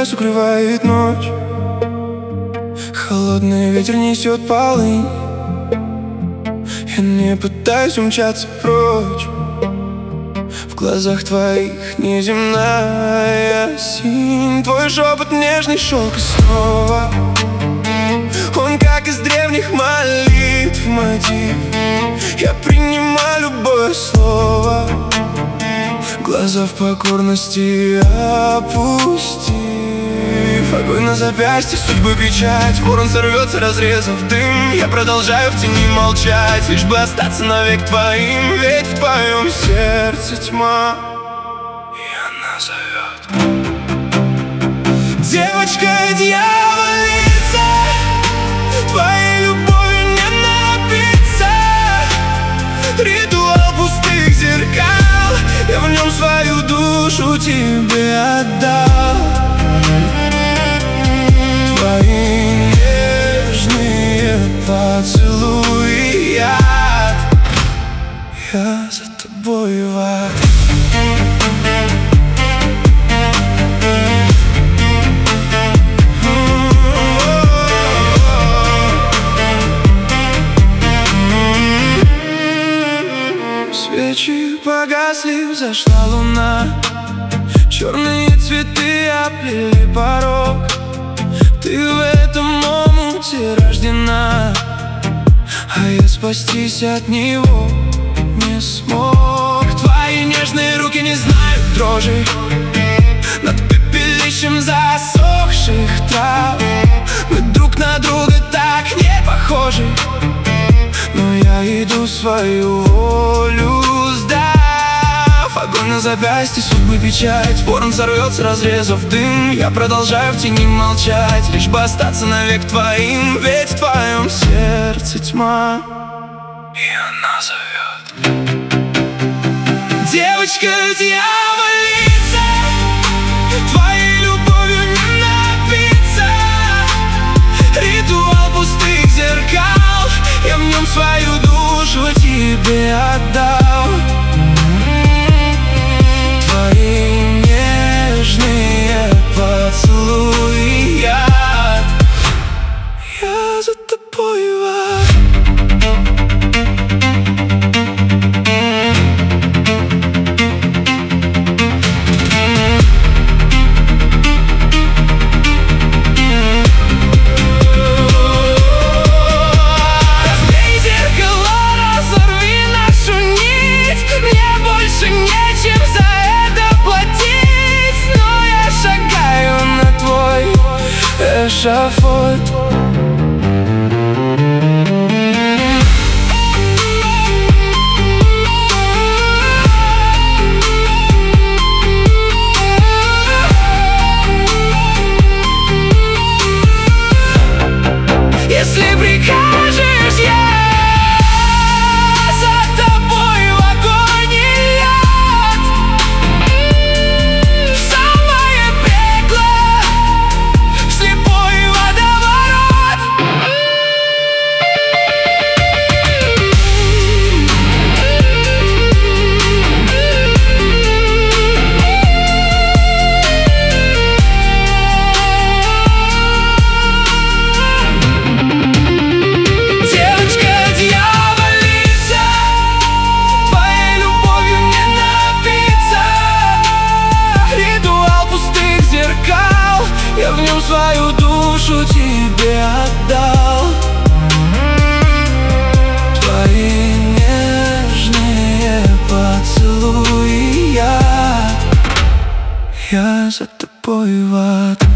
нас укрывает ночь. Холодный ветер несет полынь. Я не пытаюсь умчаться прочь. В глазах твоих неземная синь. Твой шепот нежный шелк и снова. Он как из древних молитв мотив. Я принимаю любое слово. Глаза в покорности опустив. Огонь на запястье, судьбы печать. Ворон сорвется, разрезав дым. Я продолжаю в тени молчать, лишь бы остаться навек твоим. Ведь в твоем сердце тьма, и она зовет. Девочка-дьяволица, твоей любовью не напиться. Ритуал пустых зеркал, я в нем свою душу тебе отдал. Твои нежные поцелуи, яд. Я за тобой в ад. Свечи погасли, взошла луна. Черные цветы оплели порог. Ты в этом омуте рождена, а я спастись от него не смог. Твои нежные руки не знают дрожи над пепелищем засохших трав. Мы друг на друга так не похожи, но я иду свою волю сдав. Огонь на запястье, судьбы печать. Ворон сорвется, разрезав дым. Я продолжаю в тени молчать, лишь бы остаться навек твоим. Ведь в твоем сердце тьма, и она зовет. Девочка-дьяволица, твоей любовью не напиться. Ритуал пустых зеркал, я в нем свою душу тебе отдал. Твои нежные поцелуи, яд. Я за тобой в ад. Разбей зеркало, разорви нашу нить. Мне больше нечем за это платить, но я шагаю на твой эшафот. Если прикажешь, я за тобой в огонь и яд. В самое пекло, в слепой водоворот. Я в нем свою душу тебе отдал. Твои нежные поцелуи, я за тобой в ад.